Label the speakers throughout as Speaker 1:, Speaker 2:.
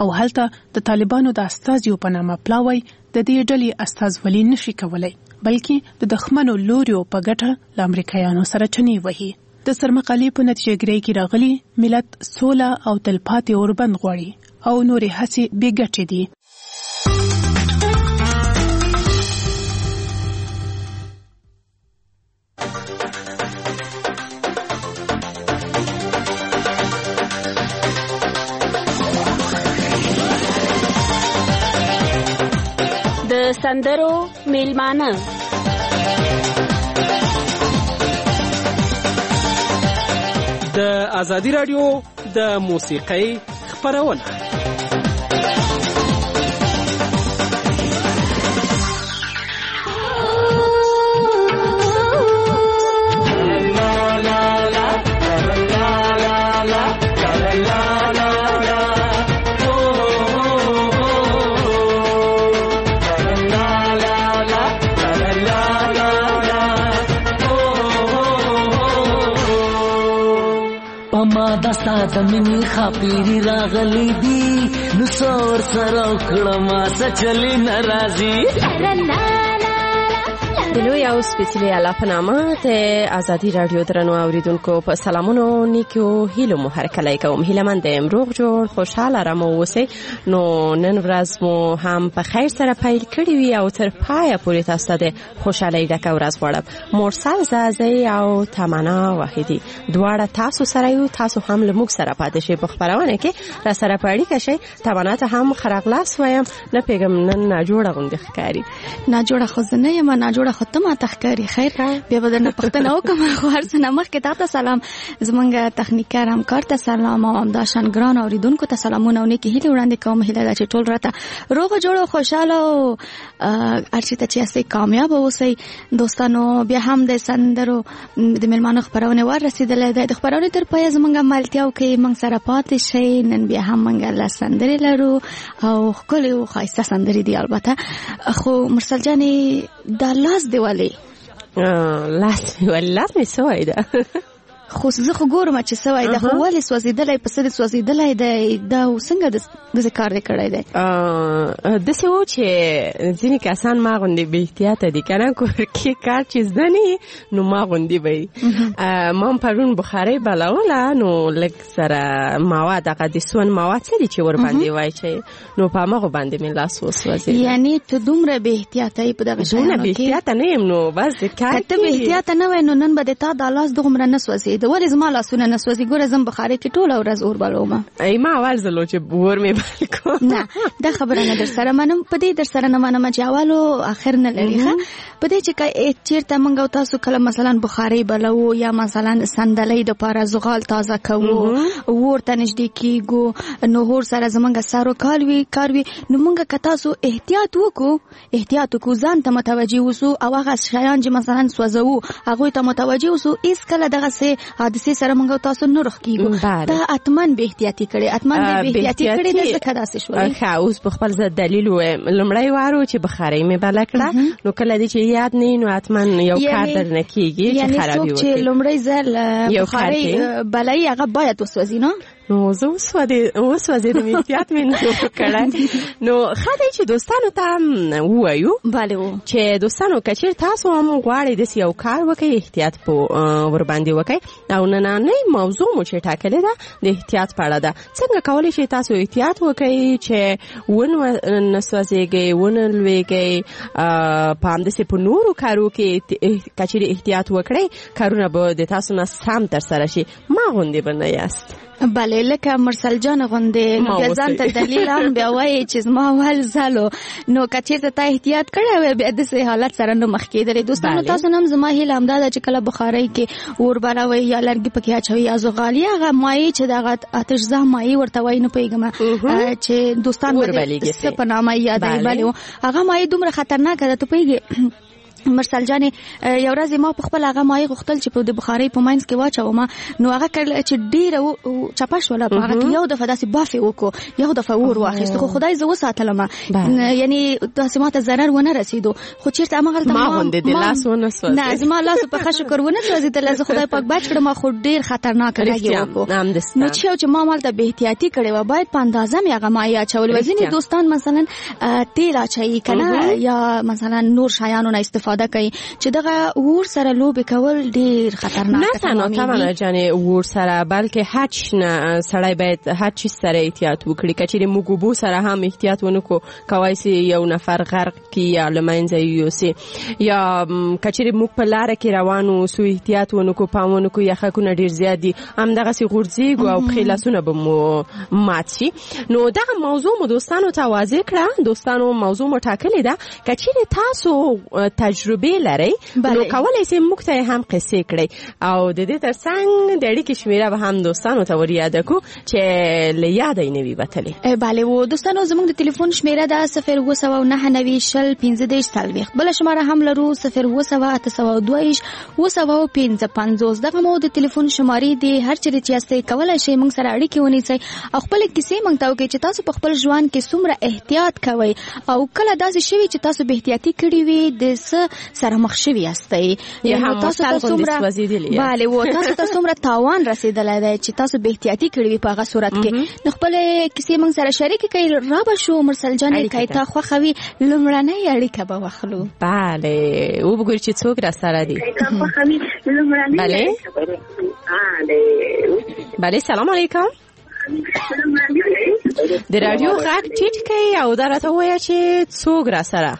Speaker 1: او هلته د طالبانو د استازیو په نامه پلاوی د دې ډلې استازولي نشي کولای، بلکې د دښمنو لوریو په ګټه له امریکایانو سره چنې وهي. د سرمقالې په نتیجهګیرۍ کې راغلي ملت سوله او تلپاتې اوربند غواړي او نورې هڅې بې ګټې دي.
Speaker 2: د سندرو میلمانه
Speaker 3: د ازادي رادیو د موسیقۍ خپرونه.
Speaker 4: دستا د مینې خاپیری راغلی دی نو سور سره کړه ما سچلی ناراضي
Speaker 5: د لوی او سپیڅلي الله په نامه ته ازادي رادیو درنو اوریدونکو په سلامونو نیکو هیلو مو هرکلی کوم. هیلهمند یم روغ جوړ خوشحاله رمو اوسئ. نو نن ورځ مو هم په خیر سره پیل کړی وي او تر پایه پورې تاسو ته د خوشحالۍ ډکه ورځ غواړم. مرسل زازی او تمنا واحدي دواړه تاسو سره یو، تاسو هم له موږ سره پاتې شئ په خپرونه کې را سره په اړیکه شئ. تمنا ته هم خراغلاس وایم، نه پیغام نن ناجوړه غوندې ښکاري.
Speaker 6: ناجوړه خو زه نه یم، ناجوړه خو ته ماته ښکاري. خیر بیا به درنه پوښتنه وکړم. خو هر څه نه مخکې تا ته سلام، زمونږ تخنیکر همکار ته سلام او همداشان ګران اوریدونکو ته سلامونه او نیکې هیلې وړاندې کوم. هیله ده چې ټول راته روغ جوړ او خوشحاله او هر څه ته چې یاستئ کامیاب اوسئ. دوستانو بیا هم د سندرو د میلمانو خپرونې ور رسېدلی دی. د خپرونې تر پایه زمونږ ملتیاو کې موږ سره پاتې شئ. نن بیا هم موږ له سندرې لرو او ښکلې او ښایسته سندرې دي البته. خو مرسل جانې دا لاس دی ولې؟
Speaker 5: لاس مې سوی ده.
Speaker 6: خو زه خو ګورم چې سوی ده، خو ولې سوځېدلی؟ په څه دې سوځېدلی دی؟ دا څنګه داسې کار دې کړی دی؟
Speaker 5: داسې و چې ځینې کسان ما غوندې بې احتیاطه دي که نه، کور کې کار چې زده نه نو ما غوندې به وي. ما هم پرون بخارۍ بلوله نو لږ سره مواد هغه د سون مواد څه دي چې ورباندې واچوي نو په هماغو باندې مې لاس وسوځېد.
Speaker 6: یعنې ته دومره بې احتیاطه یې په دغه شیانو کې؟
Speaker 5: دومره بې احتیاطه نه یم نو بس د کار
Speaker 6: که ته بې احتیاطه نه وای نو نن به د تا دا لاس دومره نه سوځېد. ولې زما لاسونه نه سوځي؟ ګوره زم بخارۍ کې ټوله ورځ اور بلومه.
Speaker 5: ما اول ځل چې اور مې بل کو.
Speaker 6: نه دا خبره نه در سره منم، په دې در سره نه منم چې اول او اخر نه لري. په دې چې چیرته موږ او تاسو کله مثلا بخارۍ بلو یا مثلا صندلۍ دپاره زغال تازه کوو، اور ته نږدې کېږو نو اور سره زموږ سر و کار وي نو موږ که تاسو احتیاط وکړو ځان ته متوجه اوسو او هغه شیان چې مثلا سوځوو هغوی ته متوجه اوسو، هېڅکله دغسې حادثې سره موږ او تاسو نه رخ کېږو. دا اتمن بې احتیاطي کړې، اتمن دې بې احتیاطي کړې ده ځکه داسې شولې.
Speaker 5: ښه اوس په خپل ځای دلیل ووایم. لومړی وار چې بخارۍ مې بله کړه نو کله دې چې یاد نه نو اتمن یو کار درنه کېږي چې خرابي وکړي.
Speaker 6: یعنې څوک چې لومړی ځل بخارۍ بلوي هغه باید وسوځي نه؟
Speaker 5: نو زه وسوځېدم، احتیاط مې نه کړی. نو ښه دی چې دوستانو ته هم ووایو چې دوستانو که چېرې تاسو هم غواړئ داسې یو کار وکړئ احتیاط ورباندې وکړئ. او نننۍ موضوع مو چې ټاکلې ده د احتیاط په اړه ده. څنګه کولی شئ تاسو احتیاط وکړئ چې ونه سوځېږئ، ونه لویږئ. په همداسې په نورو کارو کې که چېرې احتیاط وکړئ کارونه به د تاسو نه سم ترسره شي. ما غوندې به نه یاست.
Speaker 6: بله لکه مرسل جان غوندې بیا ځان ته دلیل هم بیا وایي چې زما اول ځلو نو که چېرته تا احتیاط کړی وی بیا داسې حالت سره نه مخ کېدلی. دوستانو تاسو نه هم زما هیله همدا ده چې کله بخارۍ کې اور بلوئ یا لرګي پکې اچوئ یا زغال یا هغه مایع چې دغه آتشزده مایع ورته وایي، نه پوهېږم چې دوستان به څه په نامه یادوي. بلې هغه مایع دومره خطرناکه ده ته پوهېږې مرسل جانې یو ورځ ما په خپل هغه مای غوښتل چې په د بخارۍ په ماینس کې واچوم نو هغه کړل چې ډیره چپه شوله په هغه کې یو دفعه داسې بافي وکړو یو دفعه ور واخیست خو خدای زه وساتلم یعنی داسې ماته ضرر ونه رسیدو خو چیرته هغه
Speaker 5: ما غوندې د لاس ونه سوځي
Speaker 6: نه زما لاس په ښه شکر ونه سوځېدل زه خدای پاک بچ کړم خو ډیر خطرناک راځي وکړو نو چې ما مالته به احتیاطي کړې و باید په اندازه مې هغه مای اچول ځینې دوستان مثلا تیل اچوي کنه یا مثلا نور شیانو نه استفاده کوي چې دغه ور سره لوبې کول ډیر خطرناک
Speaker 5: نه تنها تمنا جانې ور سره بلکې هیڅ نه سړی باید هیڅ سره احتیاط وکړي کچېرې موږ وبو سره هم احتیاط ونکو کوای سي یو نفر غرق کی یا لمنځه یوسي یا کچېرې موږ په لار کې روانو سو احتیاط ونکو پامونکو یا خکونه ډیر زیات دي هم دغه سي غورځيګو او خلاصونه به مو ماتشي نو دغه موضوع مو دوستانو ته واضح کړه دوستانو موضوع مو ټاکلې ده کچېرې تاسو تجربه لري نو کولای سي موږ ته هم قصې کړئ او د دې ترڅنګ د اړیکې شمیره به هم دوستانو ته ور یاد کو چې لیادې نه وي بتلې
Speaker 6: bale و دوستانو زموږ د ټلیفون شمیره ده 029901540 بل شماره هم لرو 02802 دغه مو د ټلیفون شمارې دی هر چیرې چې یاستئ کولای شئ موږ سره اړیکې ونیسئ او خپل کیسې موږ ته وکړئ چې تاسو په خپل ژوند کې څومره احتیاط کوئ او کله داسې شوي چې تاسو به احتیاطي کړي وي د سره مخ شوي یاستئ
Speaker 5: یا تاسو ته څومره
Speaker 6: bale و تاسو ته څومره تاوان رسیدلی دی چې تاسو به احتیاطي کړي وي په هغه صورت کې نو خپل کیسې موږ سره شریک کړئ را به شو مرسل جانې کایتا خوښوي لومړنۍ اړیکه به واخلو
Speaker 5: bale وګورئ چې څوک را سره دي bale سلام علیکم د رادیو غږ ټیټ کړئ او دا راته ووایه چې څوک را سره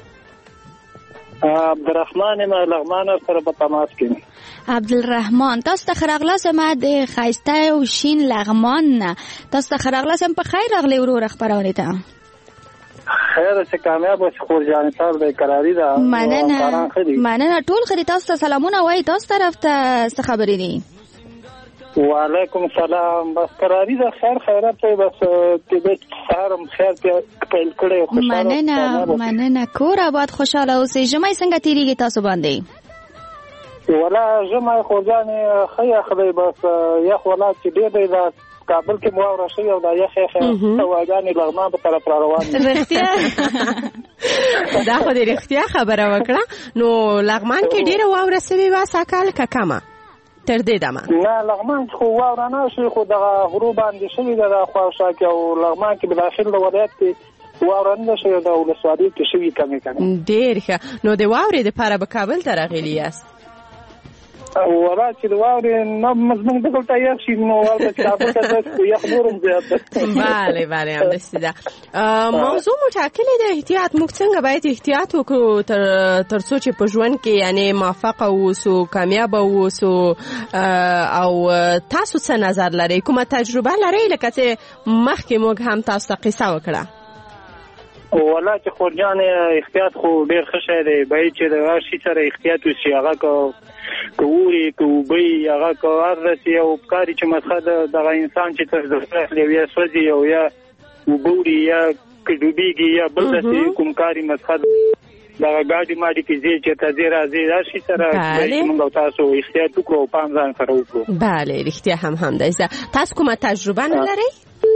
Speaker 7: عبدالرحمن لغمان سره په تماس کې
Speaker 6: عبدالرحمن تاسو ته خراغلاس ما د خایسته او شین لغمان نه تاسو ته خراغلاس هم په خیر راغلی ورور خبرونه ته
Speaker 7: خیر چې کامیاب اوس خورجان صاحب د قراری دا
Speaker 6: مننه ټول خري تاسو ته سلامونه وای تاسو طرف ته څه خبرې دي
Speaker 7: وعلیکم السلام بس قراری دا خیر خیرات ته بس د سهارم خیر پیل کړي
Speaker 6: خوشاله مننه کور آباد خوشاله اوسې جمعې څنګه تیریږي تاسو باندې
Speaker 7: ولا جمعې خورجان خیا خدای بس یا ولا چې ډېر دی دا کابل کې مواوره شوی او دا یخ تواګانې لغمان په طرف را روان دي
Speaker 5: رښتیا دا خو دې رښتیا خبره وکړه نو لغمان کې ډېره واوره سوي وه ساکال که کمه تر دې دمه
Speaker 7: نه لغمان خو واوره نه شوي خو دغه غرو باندې شوي ده د خواوشا کې او لغمان کې به داخل د ولایت کې واوره نه شوي د ولسوالۍ کې شوي کمې
Speaker 5: ډېر ښه نو د واورې دپاره به کابل ته راغلي یاست
Speaker 7: ولا چې د واورې نه مضمون دلته یخ شي نو هلته کابل ته تاسو یخ نورم زیات ده
Speaker 5: بله همداسې ده موضوع مو ټاکلې ده احتیاط موږ څنګه باید احتیاط وکړو تر څو چې په ژوند کې یعنې موفقه واوسو کامیابه واوسو او تاسو څه نظر لرئ کومه تجربه لرئ لکه چې مخکې موږ هم تاسو ته قصه وکړه
Speaker 7: ولا چې خورجان احتیاط خو ډېر ښه شی دی باید چې د هر شي سره احتیاط وشي هغه که ووري که اوبه هغه که هر داسې یو ښکاري چې مسخه دغه انسان چې تر زړه اخلي او یا سوځي او یا اوبه وړي یا که ډوبېږي یا بل داسې کوم کاري مسخه دغه ګاډي ماډي کې ځې چې ته ځې راځې دا شي سره موږ او تاسو احتیاط وکړو او پام ځان سره وکړو
Speaker 5: بله رښتیا هم همداسې تاسو کومه تجربه نه لرئ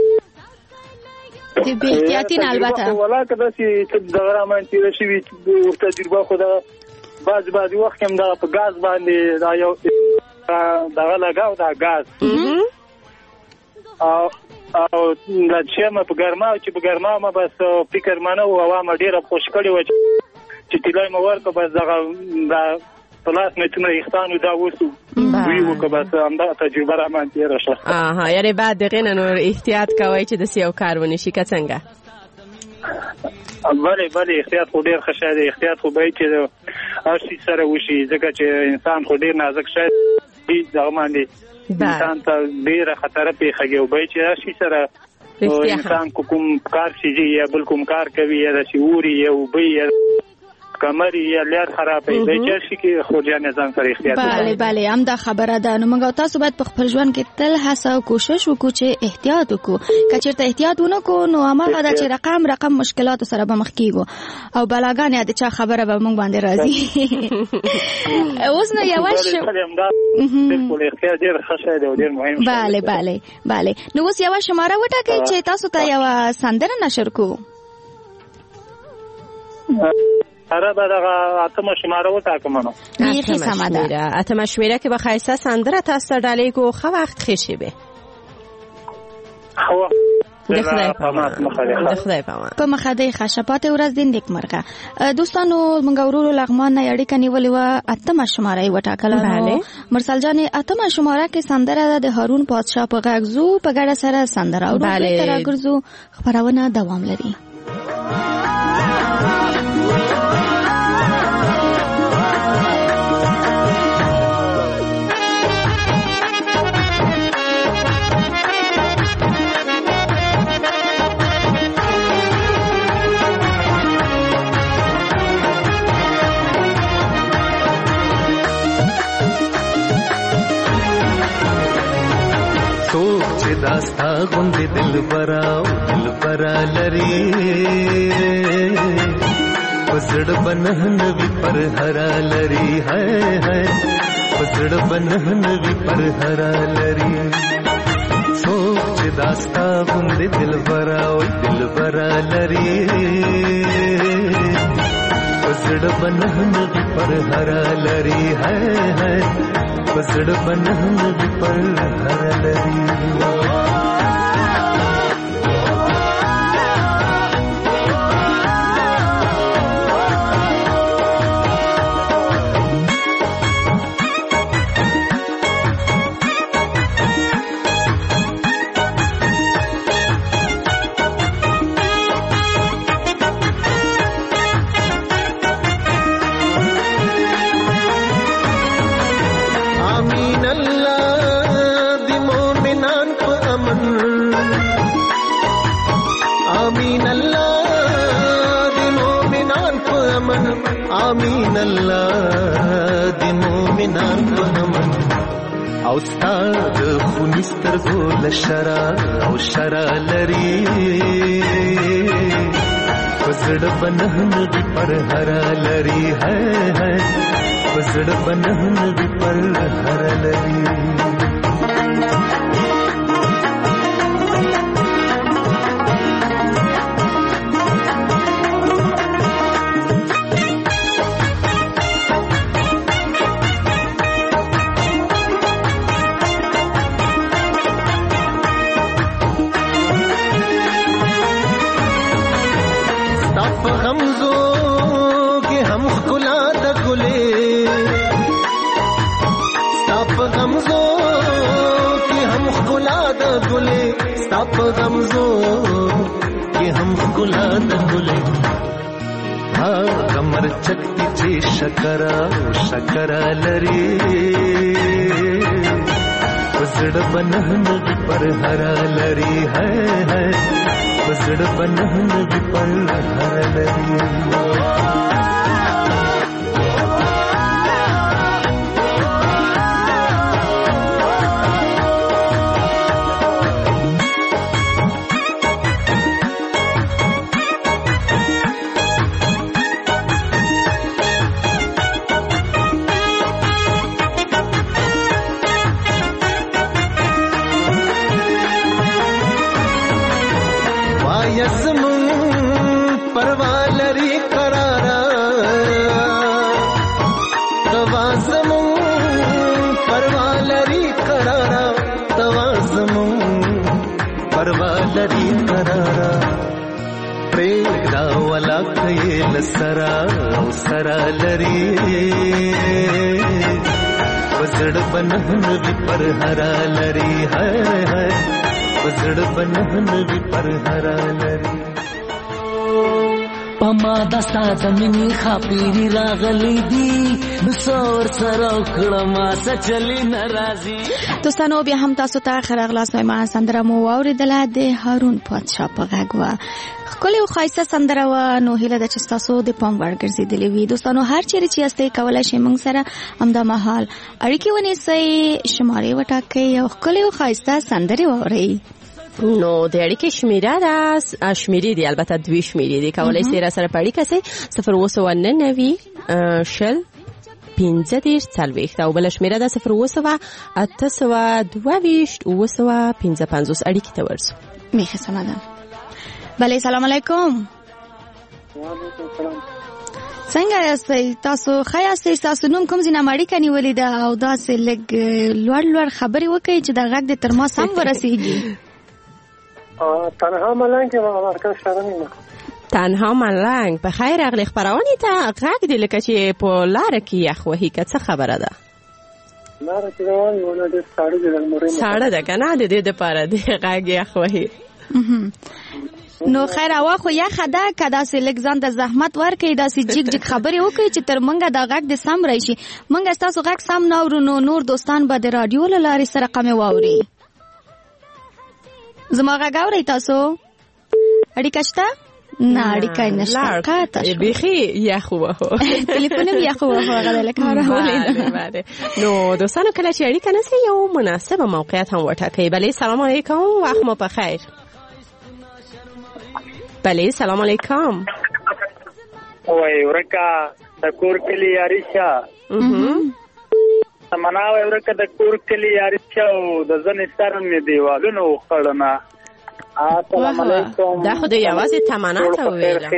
Speaker 6: د بې احتیاطي نه البته
Speaker 7: ولا که داسې دغه رامان تېره شوي ورته تجربه خو د بعضې وخت کې هم دغه په ګاز باندې دا یو دغه لګاو دا ګاز او دا چې ما په ګرما چې په ګرما ما بس فکر منه او هوا ما ډېره خوش کړې وه چې تیلای مې ورکړه بس دغه په لاس مې څومره ویښتان دا اوس دوی وکړه بس همدغه تجربه رامان تېره شوه
Speaker 5: یعنې بعد د هغې نه نور احتیاط کوئ چې داسې یو کار ونه شي که څنګه
Speaker 7: بله احتیاط خو ډېر ښه شی دی احتیاط خو باید چې هر شي سره وشي ځکه چې انسان خو ډېر نازک شی دی دغه باندې انسان ته ډېره خطره پېښېږي او باید چې هر شي سره انسان کوم کار شي یا بل کوم کار کوي یا داسې اوري یا اوبه یا کمرې یا لار خرابې د چا شي کې خورجان ځان سره احتیاط
Speaker 6: بله بله هم دا خبره ده. نو موږ تاسو باید په خپل ژوند کې تل هڅه او کوشش وکړو چې احتیاط وکړو. که چېرته احتیاط ونه کړو نو هماغه ده چې رقم مشکلاتو سره به مخ کېږو او بلاګانې د چا خبره به موږ باندې راځي. اوس نو یوه
Speaker 7: بالکل احتیاط ډېر ښه شی دی او ډېر مهم شی.
Speaker 6: بله بله بله. نو اوس یوه شماره وټاکئ چې تاسو ته یوه سندره نشر کړو.
Speaker 7: اره به دغه اتمه شماره وټاکم نو.
Speaker 5: بیخي سمه ده. اتمه شمېره کې به ښایسته سندره تاسو ته ډالۍ کړو. ښه وخت ښې شېبې. د خدای پامان په مخه دی. ښه شپاتې ورځ دې نیکمرغه. دوستانو موږ ورورو لغمان نه اړیکه نیولې وه. اتمه شماره یې وټاکله. مرسل جانې اتمه شماره کې سندره ده د هارون پادشاه په غږ. زو په ګډه سره سندره او بېرته راګرځو. خپرونه دوام لري.
Speaker 8: दास्ता गुंदे दिल बरा लरी पसड़ बनहन भी पर हरा लरी है पसड़ बनहन भी पर हरा लरी सोच दास्ता गुंदे दिल बरा लरी पसड़ बनहन भी पर हरा लरी है पसड़ बनहन भी पर हरा लरी आमीन अल्लाह दी मोमिनान को नमन औस्ताद खुनिस्तर गोल शरा लरी पसड़ बनहन भी पर हरा लरी है पसड़ बनहन भी पर हरा लरी स्ताप गमजो कि हम गुलाद गुले हाँ कमर चक्ति चे शकरा लरी पसड़ बनहन भी पर हरा लरी है पसड़ बनहन भी पर हरा लरी सरा लरी पसड़ बनहन भी पर हरा लरी है पसड़ बनहन भी पर हरा लरी
Speaker 4: پما دستا د مینې خاپیری راغلی دی نو سور سره کړم سچلی ناراضي.
Speaker 6: دوستانو بیا هم تاسو ته ښه راغلاست. ما سندره مو واورېدله د هارون پادشاه په غږ وه. ښکلې او ښایسته سندره وه. نو هیله ده چې ستاسو د پام وړ ګرځېدلې وي. دوستانو هر چیرې چې یاستئ کولی شئ موږ سره همدا مهال اړیکې ونیسئ، شمارې وټاکئ او ښکلې او ښایسته سندرې واورئ.
Speaker 5: نو د اړیکې شمیره ده، شمیرې دي البته 2 شمیرې دي، کولی شئ را سره په اړیکه سئ 0899 شل 15 او بل شمیره ده 0822 اړیکې ته ورسو.
Speaker 6: میخه سمه ده. بله سلام علیکم. څنګه یاستئ تاسو؟ ښه یاستئ؟ تاسو نوم کوم ځای نه اړیکه نیولې ده او داسې لږ لوړ خبرې وکړئ چې د غږ د تر ما سم ورسیږي.
Speaker 7: تنها ملنګ یم مرکز شرمینه.
Speaker 5: تنها ملنګ په خیر راغلی. خبرونه ته غږ دی لکه چې په لار کې یخ وهي. که څه خبره ده؟
Speaker 7: لار کې روان یو نه د ساړه د مورې
Speaker 5: ساړه ده کنه د دې لپاره د غږ یخ وهي.
Speaker 6: نو خیر هوا خو یخه ده. که داسې لږ ځان ته زحمت ورکړئ، داسې جګ جګ خبرې وکړئ چې تر موږ د غږ د سم راشي. موږ ستاسو غږ سم نه اورو نو نور دوستان به د راډیو له لارې سره قمې واوري. زما غږ اورئ تاسو؟ اړیکه شته؟ نه اړیکه یې نشته. قطع شو.
Speaker 5: بیخي یخ وهو.
Speaker 6: تلیفون یې یخ وهو هغه لکه راولې.
Speaker 5: نو دوستانو کله چې اړیکه نسئ یو مناسبه موقعیت هم وټاکئ. بله سلام علیکم، وخت مو په خیر. بله سلام علیکم.
Speaker 7: وای ورکه د کور کلی یاریشا. تمنا وای ورکه د کور کلی یاریشا او د ځنې سره مې دیوالونو خړنه. السلام علیکم.
Speaker 5: دا خو د یوازې تمنا ته ویله.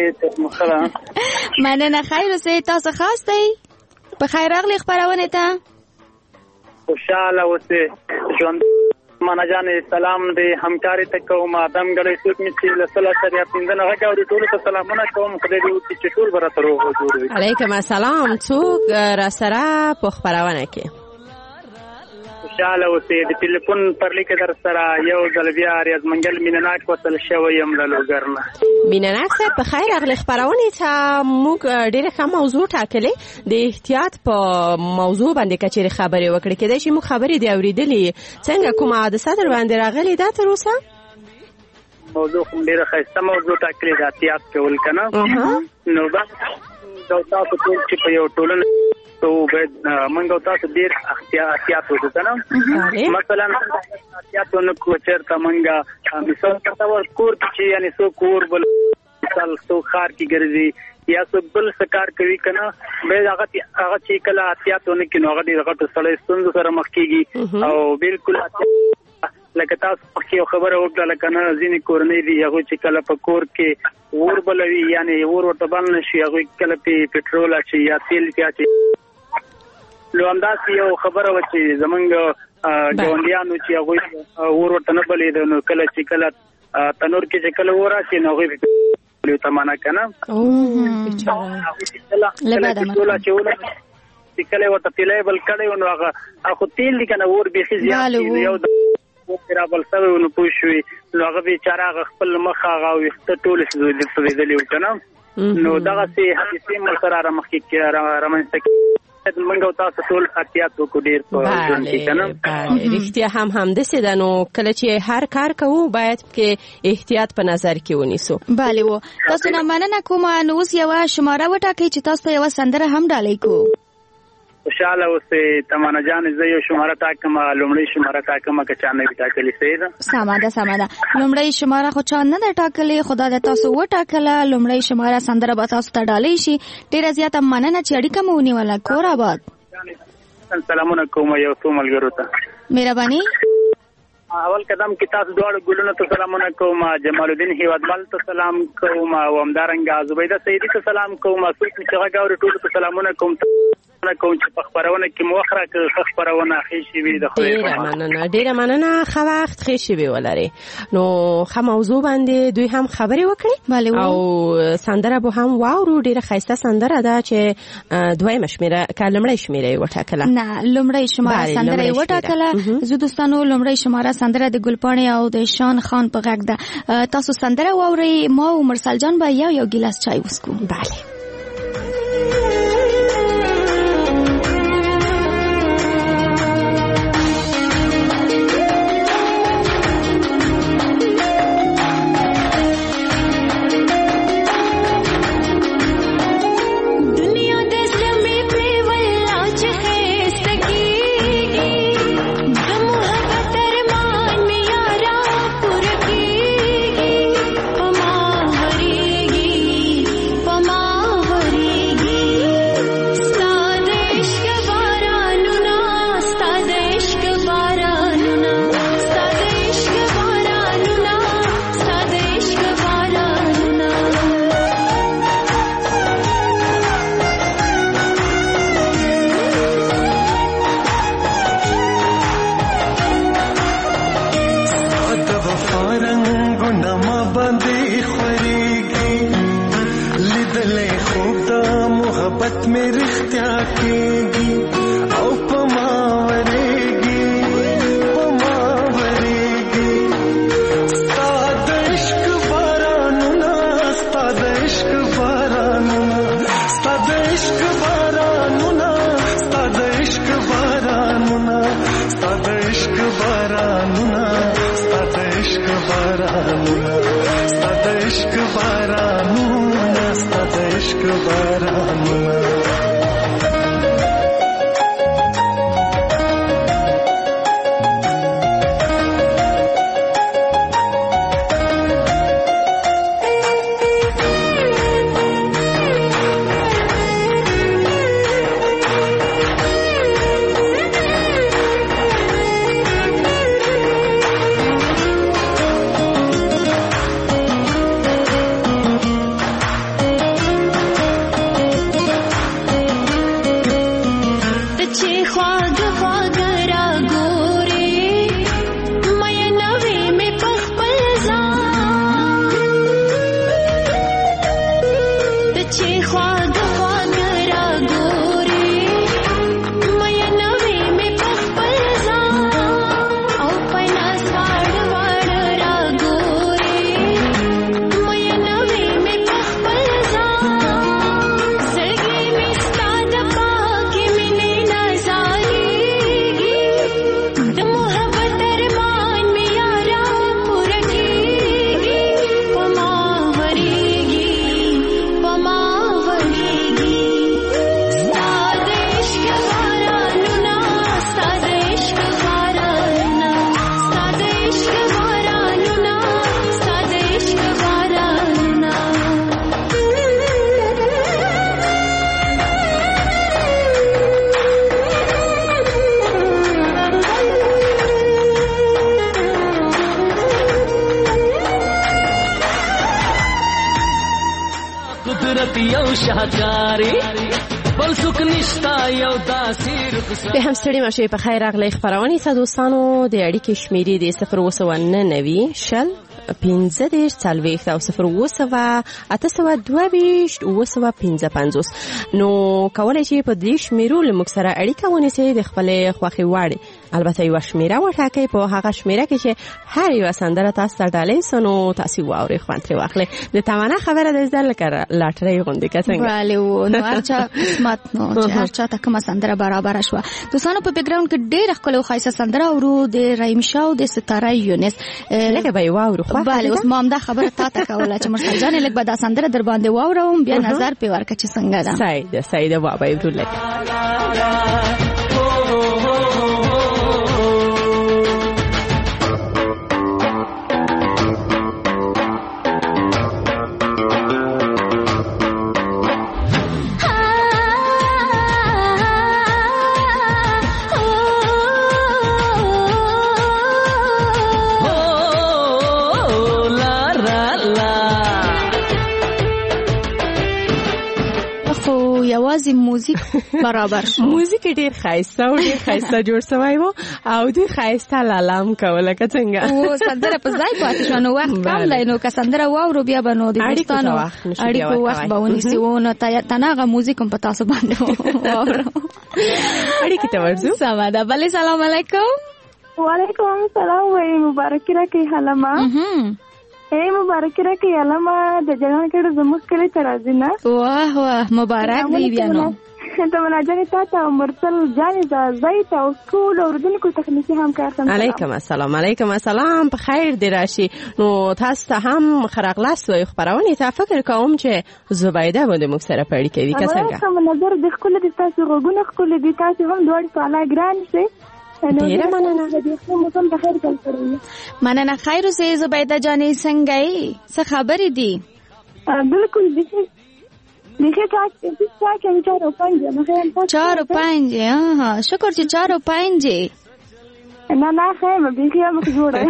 Speaker 6: مننه. خیر اوسئ. تاسو خاصئ؟ په خیر راغلی خپرونې ته.
Speaker 7: خوشاله اوسئ. ژوند مانا جانې سلام دې همکاري ته کوم. ادم ګړی څوک مې چې له سلا سره پنځنه غږ اوري ټولو ته سلامونه کوم. خدای دې وکړي چې ټول به راته روغ او جوړ وي.
Speaker 5: علیکم السلام. څوک را سره په خپرونه کې؟
Speaker 7: خوشاله اوسئ. د ټلیفون پر لیکه در سره یو ځل بیا ریاض منګل مینناک وصل شوی یم له لوګر نه.
Speaker 5: مینناک صاحب په خیر راغلی. خپرونې ته موږ ډېره ښه موضوع ټاکلې د احتیاط په موضوع باندې که چېرې خبرې وکړې. کېدای شي موږ خبرې دې اورېدلې. څنګه کومه حادثه در باندې راغلې ده تر اوسه؟
Speaker 7: موضوع خو ډېره ښایسته موضوع ټاکلې ده، احتیاط کول که نه. نو بس تاسو ټول چې په یو ټولنه تو باید موږ تاسو ډېر احتیاط وکړو که نه. مثلا احتیاط ونه کړو چېرته موږ مثال تصور کور کې چې یعنې څوک کور بل مثال څوک ښار کې ګرځي یا څوک بل څه کار کوي که نه، باید هغه چې کله احتیاط ونه کړي نو هغه ډېر غټو سړی ستونزو سره مخ کېږي. او بالکل لکه تاسو مخکې یو خبره وکړه لکه نه ځینې کورنۍ دي هغوی چې کله په کور کې اور بلوي یعنې اور ورته بل نه شي، هغوی کله پې پټرول اچوي یا تیل پې اچوي. نو همداسې یو خبره وه چې زمونږ ګاونډیانو چې هغوی اور ورته نه بلېده نو کله چې کله تنور کې چې کله اور اچي نو هغوی ته منع که نه. پټرول اچوله چې کله ورته تیلی بل کړی و نو هغه خو تیل دي که نه اور بیخي زیات دي. یو را بل سوی و نو پوه شوې نو هغه بېچاره هغه خپل مخ هغه ویښته ټولې سوځېدلې وو که نه. نو دغسې حادثې مو سره رامنځته موږ او تاسو ټول احتیاط وکړو ډېر په ژوند کې که نه.
Speaker 5: رښتیا هم همداسې ده. نو کله چې هر کار کوو باید کې احتیاط په نظر کې ونیسو.
Speaker 6: بله و. تاسو نه مننه کوم. نو اوس یوه شماره وټاکئ چې تاسو ته یوه سندره هم ډالۍ کوو.
Speaker 7: خوشاله اوسئ. تمانا جانې زه یو شماره ټاکم. لومړۍ شماره ټاکم که چا نه وي ټاکلې. صحیح ده؟
Speaker 6: سمه ده سمه ده. لومړۍ شماره خو چا نه ده ټاکلې، خو دا د تاسو وټاکله. لومړۍ شماره سندره به تاسو ته ډالۍ شي. ډېره زیاته مننه چې اړیکه مو ونیوله. کور آباد.
Speaker 7: سلامونه کوم یو څو ملګرو ته.
Speaker 6: مهرباني.
Speaker 7: اول قدم کې تاسو دواړو ګلونو ته سلامونه کوم. جمال الدین هیوادمل ته سلام کوم او همدارنګه زبیده سیدي ته سلام کوم. څوک چې غږ اوري ټولو ته سلامونه کوم. کوم چې په خبرونه کې مو وخره که خبرونه ښه شي وي د خدای
Speaker 5: ډیره مننه ښه وخت ښه شي وي ولري نو ښه موضوع باندې دوی هم خبرې وکړي او سندره به هم واورو ډیره ښایسته سندره ده چې دویمه شمیره که لومړی شمیره یې وټاکله
Speaker 6: نه لومړی شماره سندره یې وټاکله زه دوستانو لومړی شماره سندره د ګلپاڼې او د شان خان په غږ ده تاسو سندره واورئ ما او مرسل جان به یو ګیلاس چای وڅښو
Speaker 5: بله به هم ستړي مشه په خیر راغلی خبرونه ساده دوستانو د اړیکې شمیرې د 090 شل 15 40 او 0 نو کولای شي په دې شمیرو له موږ سره اړیکه ونیسئ د خپل خوښي واړي البته یو شمیره وټاکئ په هغه شمیره کې چې هر یو سندره تاسو ته ډالۍ سنو تاسو واوري خوان تر واخلې د تمانه خبره د ځل کړه لاټري غونډه کڅنګ
Speaker 6: bale نو هرچا قسمت نو چې هرچا ته کومه سندره برابر شو دوستانو په بیک گراوند کې ډېر خپل خاصه سندره اورو د رایم شاو د ستاره یونس
Speaker 5: لکه به واورو خو
Speaker 6: bale اوس ما هم دا خبره تا کوله چې مرسل جان لکه به دا سندره در باندې واوروم بیا نظر په ورکه چې څنګه ده
Speaker 5: سایده بابا یو لکه
Speaker 6: یوازې موزیک برابر شو.
Speaker 5: موزیک ډیر ښایسته او ډیر ښایسته جوړ شوی و او دوی ښایسته لالام کوله که څنګه
Speaker 6: او سندره په ځای پاتې شو. نو وخت کم دی، نو که سندره واورو بیا به نو د دوستانو اړیکو وخت به ونیسي و نو تناغه موزیک هم په تاسو باندې واورو.
Speaker 5: اړیکې ته ورځو.
Speaker 6: سمه ده. بلې سلام علیکم.
Speaker 9: وعلیکم السلام. وای مبارکي راکړئ حلمه. مبارکي راکړئ حلمه. د جنان کډه زموږ کلی ته راځي نه.
Speaker 6: واه واه مبارک دی بیا نو.
Speaker 9: تمنا جانې تاسو او مرسل جانې د زیت او ټول اوردونکو تخنیکي همکار سم.
Speaker 5: علیکم السلام. علیکم السلام. په خیر دې راشي. نو تاسو ته هم خراغلاس وي خبرونه. ته فکر کوم چې زبیده باندې موږ سره پړی کوي که څنګه؟
Speaker 9: کوم نظر د خپل د تاسو غوګونه خپل د تاسو هم دوړ په اعلی ګران شي.
Speaker 5: ډیره مننه.
Speaker 6: مننه. خیر اوسې زبیده جانې څنګه یې؟ څه خبرې دي؟
Speaker 9: بالکل دیخه
Speaker 6: 4 و 5. ها شکر چې 4 و 5.
Speaker 9: نه خیمه بیخی هم جوړه.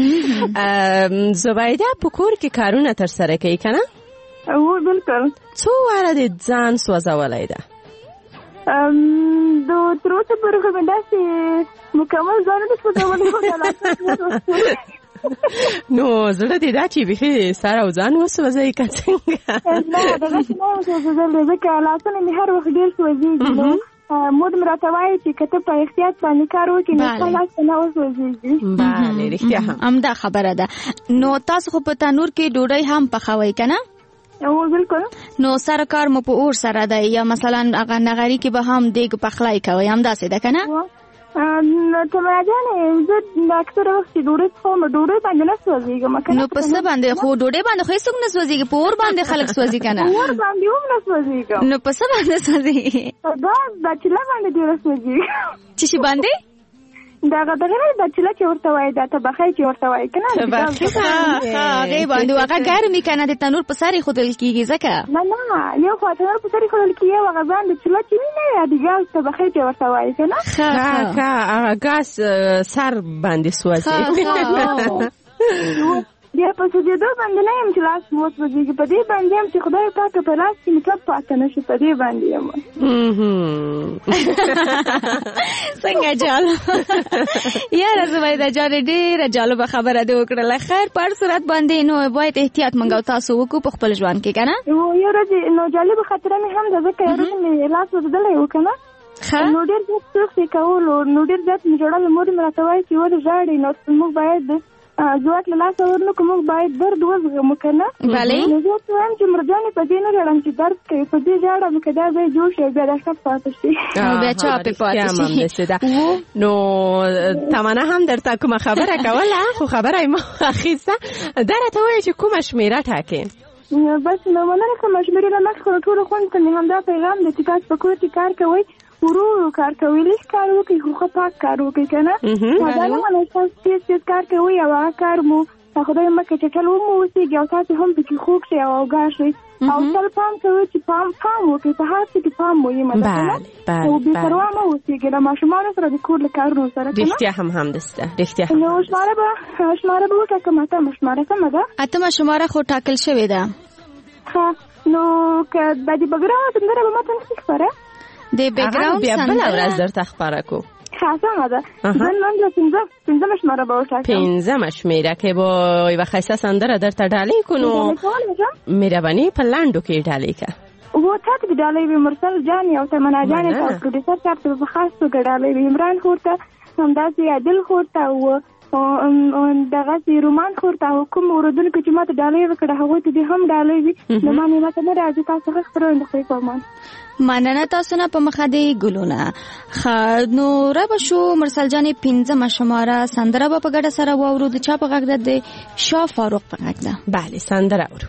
Speaker 5: زبیده په کور کې کارونه تر سره کوي که نه؟
Speaker 9: بالکل.
Speaker 5: څو واره د ځان سوځولی ده؟
Speaker 9: تر اوسه پورې خو مې داسې مکمل ځان نه سوځولی.
Speaker 5: نو زړه دې دا چې بیخي سر او ځان وسوځي که څنګه؟
Speaker 9: نه دغسې نه وسوځېدل ځکه لاسونه مې هر وخت ډېر سوځېږي. نو مور مې راته وایي چې که ته په احتیاط باندې کار وکړې نو ستا لاس ته نه وسوځېږي.
Speaker 5: بله رښتیا هم
Speaker 6: همدا خبره ده. نو تاسو خو په تنور کې ډوډۍ هم پخوئ که نه؟
Speaker 9: بالکل.
Speaker 6: نو سره کار مو په اور سره دی یا مثلا هغه نغري کې به هم دیګ پخلی کوئ همداسې ده که نه؟
Speaker 9: تمنا جانې زه اکثره وخت ډوډۍ خورم ډوډۍ باندې نه سوځېږم.
Speaker 6: نو په څه باندې؟ خو ډوډۍ باندې خو هېڅوک نه سوځېږي، په اور باندې خلک سوځي که نه؟
Speaker 9: اور باندې هم نه سوځېږم.
Speaker 6: نو په څه باندې سوځېږي؟
Speaker 9: دا چله باندې ډېره سوځېږي.
Speaker 6: څه شي باندې؟
Speaker 9: دغه نه د چله چې ورته وایي دا تبخی چې ورته وایي که نه؟
Speaker 6: هغې باندې هغه ګرمي که نه د تنور په سر ایښودل کېږي ځکه؟
Speaker 9: نه یو خوا تنور په سر ایښودل کېږي او هغه ځان د چله چې وي نه یا د ګاز تبخی چې ورته وایي که نه؟
Speaker 5: ښه هغه ګاز سر باندې سوځي.
Speaker 9: بیا په سوځېدو باندې نه یم چې لاس مو وسوځېږي، په دې باندې یم چې خدای پاکه په لاس کې مطلب پاته نه شي، په دې باندې یم.
Speaker 6: څنګه جالب یاره زبیده جانې ډېره جالبه خبره دې وکړله. خیر په هر صورت باندې نو باید احتیاط موږ او تاسو وکړو په خپل ژوند کې که نه؟
Speaker 9: یو ورځ نو جالبه خاطره مې هم ده ځکه یو ورځ مې لاس وځېدلی و که نه، نو ډېر زیات څوک یې کولو نو ډېر زیات مې ژړل. مور مې راته وایي چې ولې ژاړې؟ نو موږ باید ځواک له لاسه ورنکړو، موږ باید درد وزغمو که نه. نو زه ورته وایم چې مرجانې په دې نه ژاړم چې درد کوي، په دې ژاړم که دا ځای جوړ شي بیا دا ښه پاتې شي.
Speaker 6: بیا چاپې پاتې شي.
Speaker 5: نو تمنا هم درته کومه خبره کوله خو خبره یې ما اخیسته. دا راته وایي چې کومه شمېره ټاکې؟
Speaker 9: بس نو مننه کومه شمېرې له مخکې خو ټولو خوند ته مې همدا پیغام دی چې تاسو په کور کې کار کوئ، ورو کار کوي، لږ کار وکړئ خو ښه پاک کار وکړئ که نه؟ دا نه منئ تاسو تېز کار کوئ او هغه کار مو خدای مکړي چې ټول مو اوسېږي او تاسو هم پکې خوږ شئ او اوګاه شئ. او تل پام کوئ چې پام وکړئ، په هر څه کې پام مهمه ده که نه؟ او بېپروا مه اوسېږئ له ماشومانو سره د کور له کارونو سره که نه؟
Speaker 5: رښتیا هم همداسې ده.
Speaker 9: نو شماره به وټاکم. اتمه شماره کومه ده؟
Speaker 6: اتمه شماره خو ټاکل شوې ده.
Speaker 9: ښه نو که دا د بګراونډ سندره به ماته نشي خپره؟
Speaker 6: د بیکګراوند
Speaker 5: بیا بله ورځ درته خپاره کو.
Speaker 9: ښه سمه ده. زه نن له پنځمه شماره به وټاکم.
Speaker 5: پنځمه شمېره کې به یوه ښایسته سندره درته ډالۍ کړو. نو مهرباني په لنډو کې ډالۍ کړه.
Speaker 9: و تا ته د ډالۍ وي مرسل جانې او تمنا جانې ته او پروډیسر صاحب ته په خاص توګه ډالۍ وي، عمران خور ته همداسې عادل خور ته او دغسې رومان خور ته او کوم اورېدونکو چې ما ته ډالۍ وکړه هغوی ته دې هم ډالۍ وي. د ما نعمته نه راځي تاسو ښه خپروئ د خدای په امان.
Speaker 6: مننه تاسو نه په مخه دی ګلونه. ښه نو رابه شو مرسل جانې پنځمه شماره سندره به په ګډه سره واورو. د چا په غږ ده؟ د شاه فاروق په غږ ده.
Speaker 5: بله سندره اورو.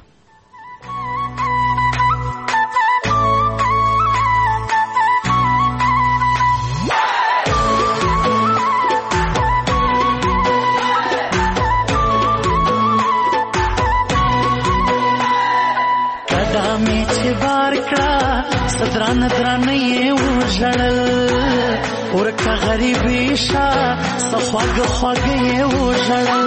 Speaker 10: دران یې وژړل ورکه غریبي شه سخواږه خواږه یې وژړل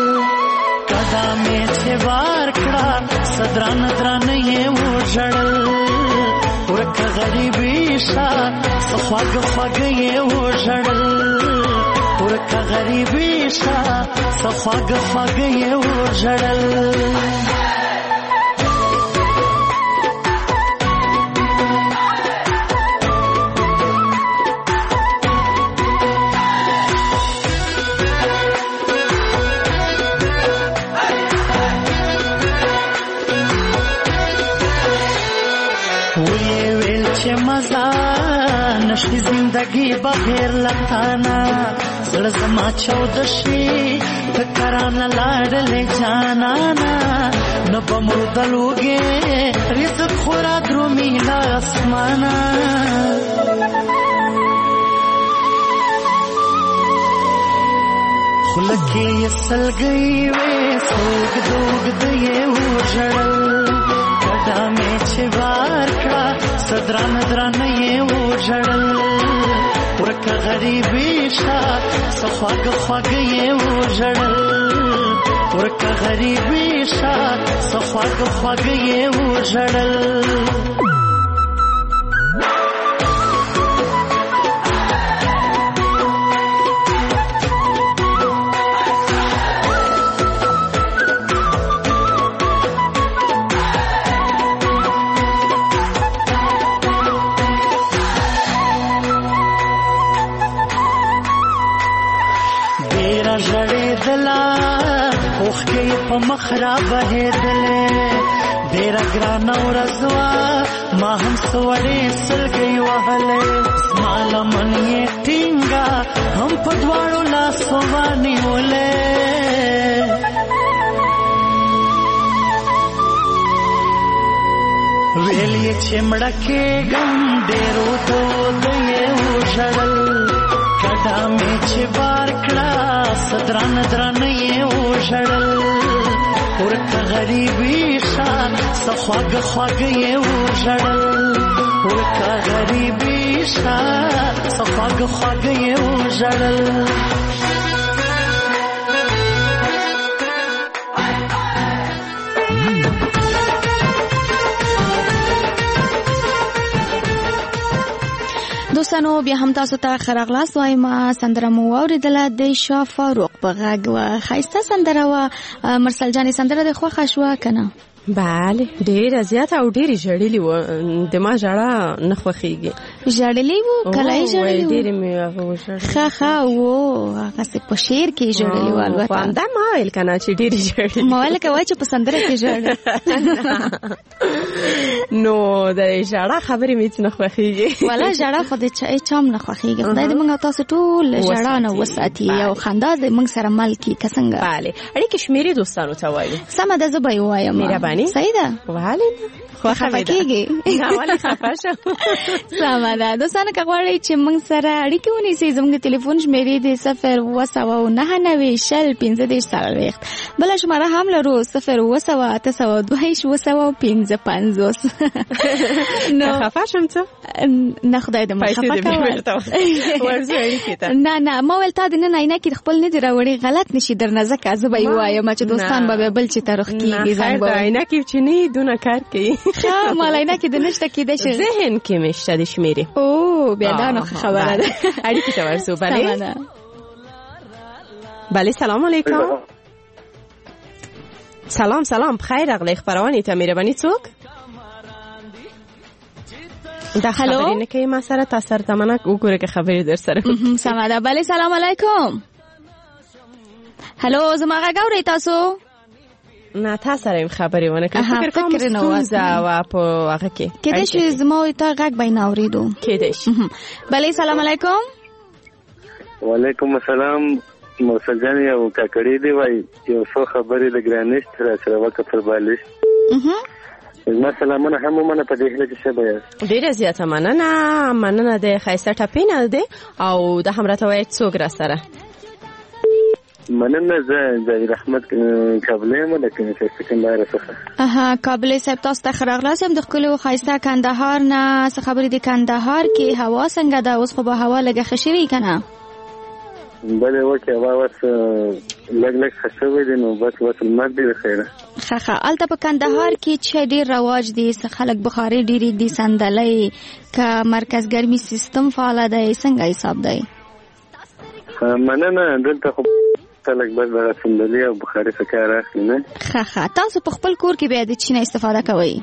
Speaker 10: قدمې چې بار کړه صدران یې وژړل ورکه غریبی شا صخواګ خواګ یې وژړل ورکه غریبی شا صخواګ خواګ یې وژړل مزا نشي زندگی بغیر لتانا زړه زما چود شي فکرانه لاړلې جانانا نو بمردلوږي رزق خورا درومي لا اسمانا خلکې سلګي وې سوګ دوګ دې وژړل کدا مې چې وار کړه صدران درانه یې وژړل ورکه غریبی شا صخواګ خواګ یې وژړل ورکه غریبی شا صخواګ خواګ یې وژړل په مخرا بهدلې ډېر ګران ورځوا ما هم سوړې سلګي وهلې مالمن یې ټینګا هم په دواړو لاسو باندې ولې ویلې چې مړکه ګم ډېرو دوی وژړل کدا مې چې بار کړه صدران درانه یې وژړل ورکه غریبی شا صخواګ خواګ یې وژړل ورکه غریبی شا صخواګ خواګ یې وژړل
Speaker 6: دوستانو بیا هم تاسو ته خراغلاس وایم سندره مو اوریدله د شاه فاروق په غږ و ښایسته سندره و مرسل جانې سندره د خوښه شوه کنه
Speaker 5: بله ډیره زیاته او ډیرې ژړلې وه د ما ژړه نه خوښېږي
Speaker 6: ژړلې وو کله یې ژړلې وو
Speaker 5: ډیرې مې هغه وژړل
Speaker 6: ښه ښه وو هغسې په شعر کې یې ژړلې وو البته
Speaker 5: خو همدا ما ویل که نه چې ډیرې ژړلې
Speaker 6: ما ویل که وایي چې په سندره کې ژړل
Speaker 5: نو د ژړه خبرې مې هېڅ نه خوښېږي
Speaker 6: والا ژړه خو د چا هم نه خوښېږي خدای دې موږ او تاسو ټول له ژړا نه وساتي او خندا دې موږ سره مل کړي که څنګه
Speaker 5: بله اړیکې شمېرې دوستانو ته وایو
Speaker 6: سمه ده زه به یې ووایم
Speaker 5: مهرباني
Speaker 6: صحیح ده
Speaker 5: ولې
Speaker 6: خفه کېږي
Speaker 5: نه ولې خفه شم
Speaker 6: سمه ده دوستانو که غواړئ چې موږ سره اړیکې ونیسئ زموږ د تلیفون شمېرې د 0 بله شماره هم لرو 0
Speaker 5: نو خفه شم څه
Speaker 6: نه خدای دې ما خفه کوه نه ما ویل تا د نن عینکې خپل نه دي راوړي غلط نشي درنه ځکه زه به یې ووایم چې دوستان به بل چې ته روغ کېږي
Speaker 5: زنګ به عینکې چې نه دونه کار کوي
Speaker 6: ښه ما عینکې د نشته کېدای شي
Speaker 5: ذهن کې مې شته د شمېرې
Speaker 6: او بیا دا نو خبره ده
Speaker 5: اړیکې ته ورځو بله سلام علیکم سلام بخیر راغلی خپرونې ته مهرباني څوک دا خبرې نه کوي ما سره تا سره تمنه وګوره که خبرې در سره
Speaker 6: سمه ده بله سلام علیکم هلو زما غږ اورئ تاسو
Speaker 5: نه تا سره یم خبرې ونه کړم فکر کوم ستونزه وه په هغه کې
Speaker 6: کیدای شي زما او تا غږ به یې نه اورېدو
Speaker 5: کیدای شي
Speaker 6: بله سلام علیکم
Speaker 7: وعلیکم السلام مرسل جان یو کاکړی دی وایي یو څو خبرې د ګرانښت را سره وکړه پر بالښت زما سلامونه هم ومنه په دې هیله چې ښه به یاست
Speaker 5: ډېره زیاته مننه د ښایسته ټپینه دی او دا هم راته وایي څوک را سره
Speaker 7: مننه زه ظاهر احمد کابلی یم د سکندر څخه
Speaker 6: کابلی صاحب تاسو ته ښه راغلاست یم د ښکلي او ښایسته کندهار نه څه خبرې د کندهار کې هوا څنګه ده اوس خو به هوا لږه ښه شوې که نه
Speaker 7: بله وکړې هوا اوس لږ ښه شوی دی نو بس لمر دی د خیره
Speaker 6: خخه الته په کندهار کې چې ډیر رواج دي، خلک بخاري ډیری دي، صندلۍ که مرکز ګرمي سیستم فعال دی، څنګه حساب دی؟
Speaker 7: مننه. دلته خو خلک بس د صندلۍ او بخاري څخه کار اخلي نه.
Speaker 6: خخه تاسو په خپل کور کې بیا د چینه استفاده کوئ؟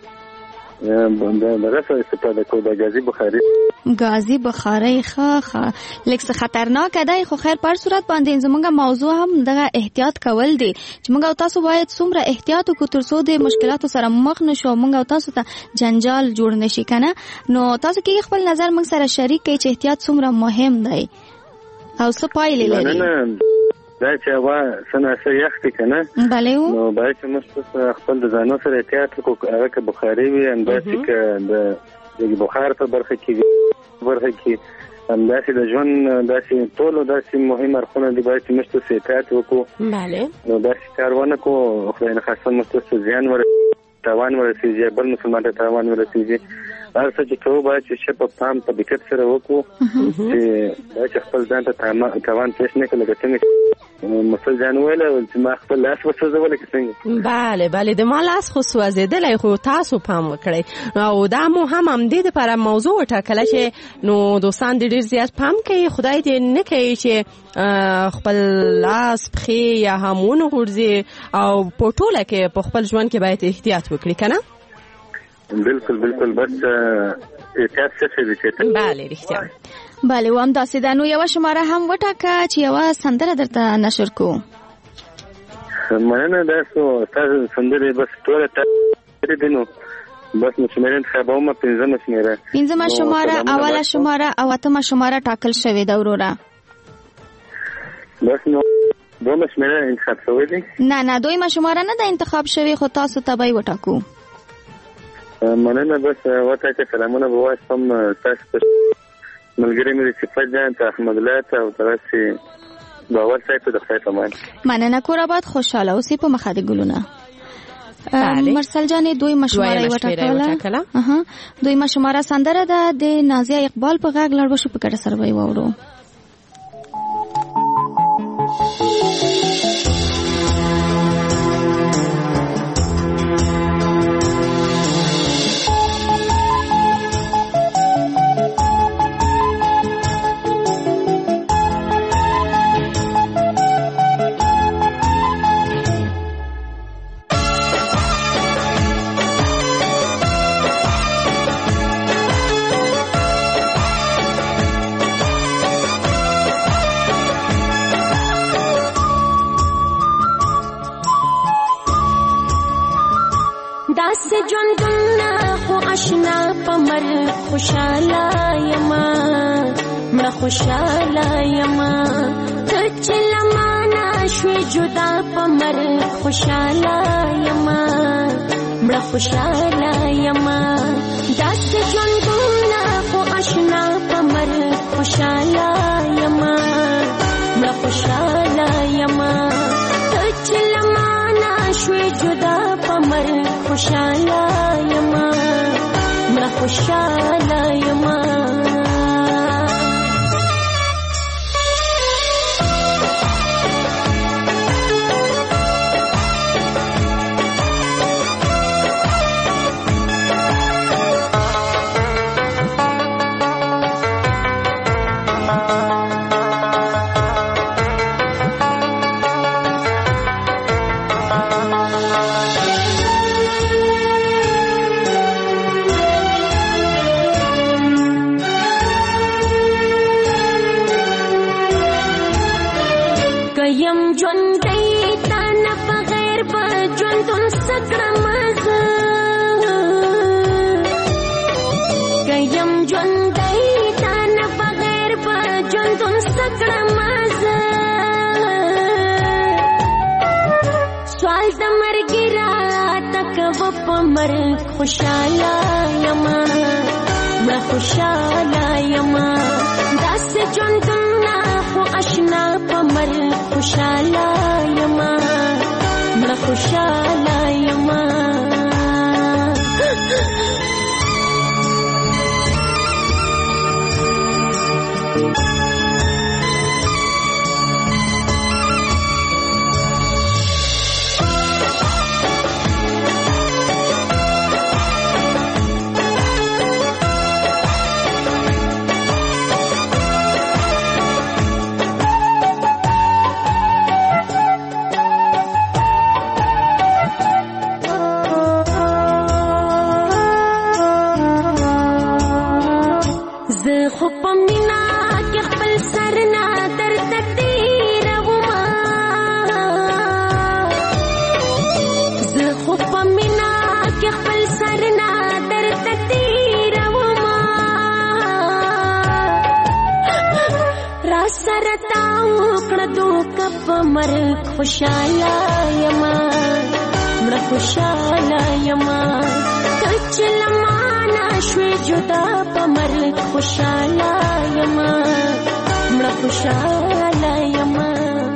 Speaker 7: دغه څه استفاده کوو، د غازي بخاري.
Speaker 6: غازي بخاري خخه لکه څه خطرناک دی، خو خیر پر صورت باندې زمونږه موضوع هم دغه احتیاط کول دي چې موږ تاسو باید څومره احتیاط وکړو تر څو د مشکلاتو سره مخ نشو، موږ تاسو ته جنجال جوړ نشي کنه. نو تاسو کې خپل نظر موږ سره شریک کړئ چې احتیاط څومره مهم دی او څه پایلې لري.
Speaker 7: دا چې هوا څنګه یختی کنه،
Speaker 6: بله
Speaker 7: نو باید چې موږ خپل د ځانو سره احتیاط وکړو. هغه که بخاري وي همداسې که د بخار په برخه کې همداسې د ژوند داسې ټولو داسې مهم اړخونه دي باید چې موږ ته احتیاط وکړو.
Speaker 5: بله
Speaker 7: نو داسې کار ونه کړو خدای نخواسته موږ ته زیان تاوان ورسېږي، بل مسلمان ته تاوان ورسېږي. هر څه چې کوو باید چې ښه په پام په دقت سره وکړو چې باید چې خپل ځان ته تاوان پېښ نه کړو. لکه څنګه مسل جان ویل چې ما خپل لاس وسوځولی که څنګه.
Speaker 5: بله بله د ما لاس خو سوځېدلی، خو تاسو پام وکړئ. او دا مو هم همدې دپاره موضوع وټاکله چې نو دوستان دې ډېر زیات پام کوي، خدای دې نه کوي چې خپل لاس پښې یا هم ونغورځي، او په ټوله کې په خپل ژوند کې باید احتیاط وکړي که نه؟
Speaker 7: بالکل بس احتیاط څه دی چې
Speaker 5: بله رښتیا.
Speaker 6: بله و هم داسې ده. نو یوه شماره هم وټاکه چې یوه سندره درته نشر کو.
Speaker 7: مننه. دا څو تاسو سندرې بس ټوله تاسو دي نو بس نو شمېره انتخابومه. پنځمه شماره، اوله شماره او اتمه شماره ټاکل شوې ده وروره. بس نو دومره شمېره انتخاب شوې دي؟
Speaker 6: نه دویمه شماره نه ده انتخاب شوې، خو تاسو ته به یې وټاکو.
Speaker 7: مننه. بس وټاکه. سلامونه به واستم تاسو ته، ملګری مې صفت جان ته، احمد الله ته او تاسو باور صاحب ته د خیر امان.
Speaker 6: مننه. کور آباد خوشاله اوسې په مخه د ګلونه. مرسل جان دوی مشوره وټاکله. دوی مشوره سندره ده د نازیه اقبال په غږ لړ بشو په ګډه سره وای وورو.
Speaker 2: داسې ژوندونه خو اشنا په مر خوشاله یما، مړه خوشاله یما. ته چې له مانه شوې جدا په مر خوشاله یما، مړه خوشاله یما. داسې ژوندونه خو اشنا په مر خوشاله یما، مړه خوشاله یما. ته چې له مانه شوې جدا په مر خوشاله یما، مړه خوشاله یما. یم ژوندی تا نه بغیر به ژوندون څه کړمه زه، که یم ژوندی تا نه بغیر به ژوندون څه کړمه زه. سوال د مرګ راته کوه په مرګ خوشاله یما، مړه خوشاله یما. داسې ژوندونه خو اشنا په مرګ خوشاله یما، مړه خوشاله یما. سرتا وکړه دوک په مرګ خوشاله یما مړه خوشاله یما چې لمانه شوې جدا په مرګ خوشاله یما مړه خوشاله یما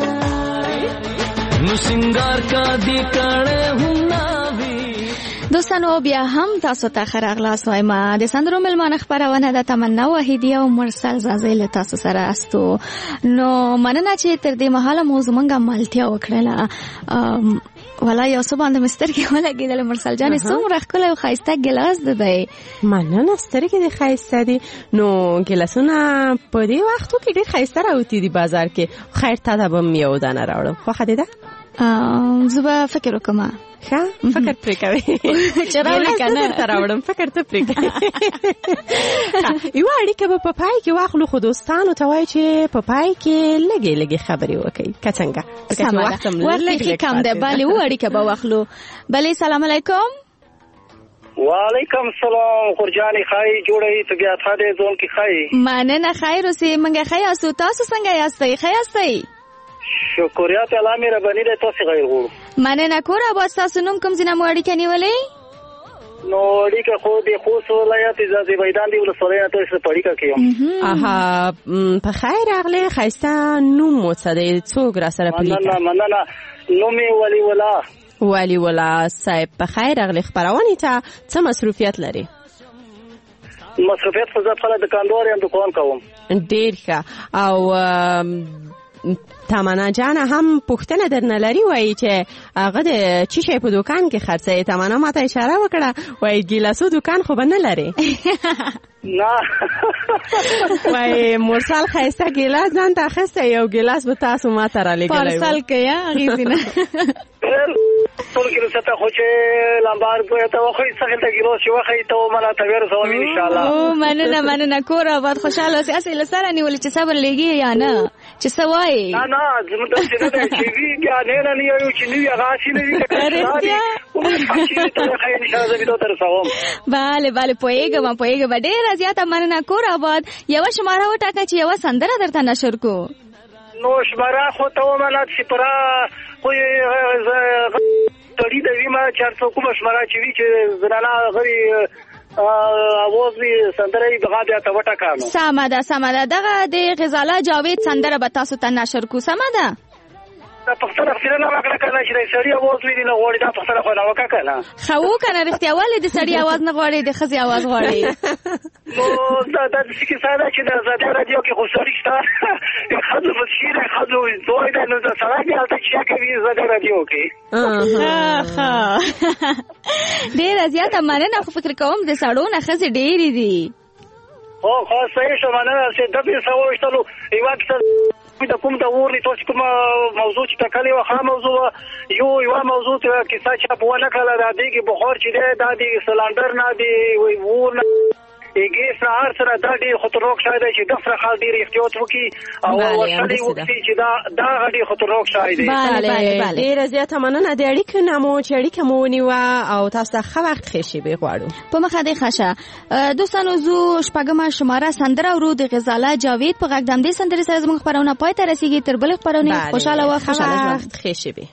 Speaker 4: نو سنگار کا دی کړه هم
Speaker 6: دوستانو بیا هم تاسو ته ښه راغلاست وایم. د سندرو مېلمانه خپرونه د تمنا وحیدي او مرسل زازی له تاسو سره استو. نو مننه چې تر دې مهاله مو زمونږ ملتیا وکړله. ولا یو څه باندې مسترګې ولګېدل مرسل جانې څومره ښکلی او ښایسته ګیلاس ده دی.
Speaker 5: مننه سترګې دې ښایسته دي. نو ګیلاسونه په دې وختو کې ډېر ښایسته راوتي دي بازار کې. خیر تا ته به م یو دانه راوړم. خوښه دې ده؟
Speaker 6: زه به فکر وکړم.
Speaker 5: ښه فکر پرې کوي
Speaker 6: چې راوړې که نه
Speaker 5: درته راوړم فکر ته پرې کوي. یوه اړیکه به په پای کې واخلو خو دوستانو ته وایي چې په پای کې لږې لږې خبرې وکړي که څنګه
Speaker 6: وخت یې کم دی. بلې و اړیکه به واخلو. بلې سلام علیکم.
Speaker 7: وعلیکم السلام خورجانې ښایي جوړوي طبیعت ښه دی ځوان کې ښایي
Speaker 6: مننه خیر اوسې موږ ښه یاستو. تاسو څنګه یاستئ؟ ښه یاستئ؟
Speaker 7: شکریات الله مهرباني دی. تاسې غیر غواړو.
Speaker 6: مننه کور اباد. ستاسو نوم کوم ځای نه مو اړیکه نیولې؟
Speaker 7: نو اړیکه خو د خوست ولایت ځاځي میدان دی ولسوالۍ نه تاسو په اړیکه کې یم.
Speaker 5: اها په خیر راغلی. ښایسته نوم مو څه دی؟ څوک را سره پلیکه؟
Speaker 7: مننه نوم یې ولي ولا.
Speaker 5: ولي ولا صاحب په خیر راغلی. خپرونې ته څه مصروفیت لري؟
Speaker 7: مصروفیت خو زه خپله دکاندار یم دکان کوم.
Speaker 5: ډېر ښه. او تمنا جانه هم پوښتنه درنه لري. وایي چې هغه د چی شی په دوکان کې خرڅوي. تمنا ماته اشاره وکړه وایي ګیلاسو دوکان خو به نه لري.
Speaker 7: نه
Speaker 5: وایي مرسل ښایسته ګیلاس ځان ته اخیستی. یو ګیلاس به تاسو ماته رالیږلی
Speaker 6: پارسل کوي اغېزې نه
Speaker 7: ټول کیلو ستا خو چې لمبار کوی ته وخی څخه ته کیلو شي وخی ته مله ته ورسوم ان شاء الله.
Speaker 6: او مننه کور آباد خوشاله اوسې. اصل سره نیول چې صبر لګي یا نه چې سوای
Speaker 7: نه زموږ د څه نه چې وی بیا نه یو چې نو هغه شي نه وی
Speaker 6: بله پوهېږم ډېره زیاته مننه کور آباد. یوه شماره وټاکه چې یوه سندره درته نشر کو.
Speaker 7: نو شماره خو ته ومنه چې پوره خو تړي د ویمه چارڅو کومه شماره چې وي چې زنانه غوي اواز وي سندره یې بغا بیا ته وټاکانو.
Speaker 6: سمه ده دغه د غزاله جاوید سندره به تاسو ته نشر کو. سمه ده
Speaker 7: پښتنه خپله نه وکړه کنه چې د سړي اواز وي نه غواړي دا پښتنه خو نه وکړه کنه.
Speaker 6: ښه وکنه رښتیا ولې د سړي اواز نه غواړي د ښځې اواز غواړي؟
Speaker 7: نو دا داسې کیسه ده چې د ازادي راډیو کې خو سړي شته ښځو په شعر ښځو زوی دی نو د سړی بیا هلته کیسه کوي ازادي راډیو کې.
Speaker 6: ښه ډېره زیاته مننه. خو فکر کوم د سړو نه ښځې ډېرې دي.
Speaker 7: خو صحیح شو مننه چې د پیسه وویشتلو یوه کیسه د کوم د ورني تاسو کومه موضوع چې ټاکلې وه ښه موضوع وه. یوه موضوع کیسه چې په ونه کړله د دې کې بخار چې دی دا د سلنډر نه د اور نه ګیس نه هر سره دا ډېر خطرناک شی دی چې د سره خلک ډېر احتیاط وکړي او ورسره وکړي چې دا ډېر خطرناک شی دی.
Speaker 5: بله ډېره زیاته مننه. د اړیکې نه مو چې اړیکه مو ونیوه او تاسو ته ښه وخت ښې شېبې غواړو.
Speaker 6: په مخه دې ښه شه. دوستانو زو شپږمه شماره سندره ورو د غزاله جاوید په غږ د همدې سندرې سره زموږ خپرونه پای ته رسېږي. تر بلې خپرونې خوشحاله وخت خوشحاله ژوند
Speaker 5: ښې شېبې.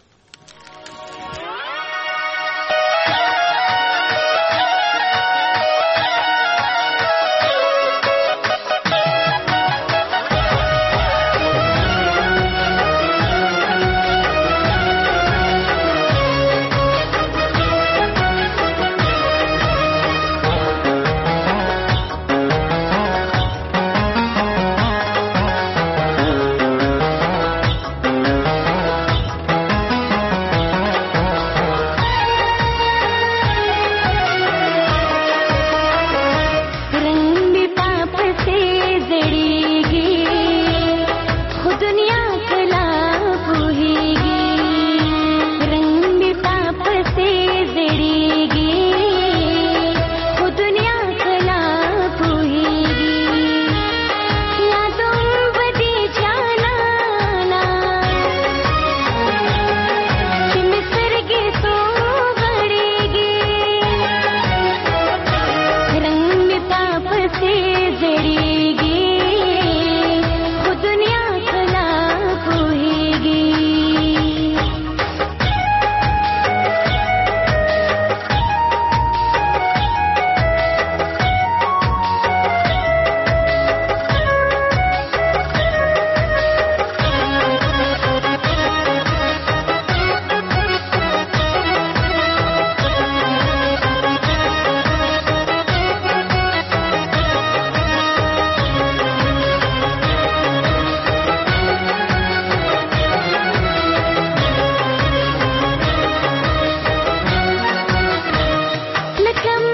Speaker 2: لکه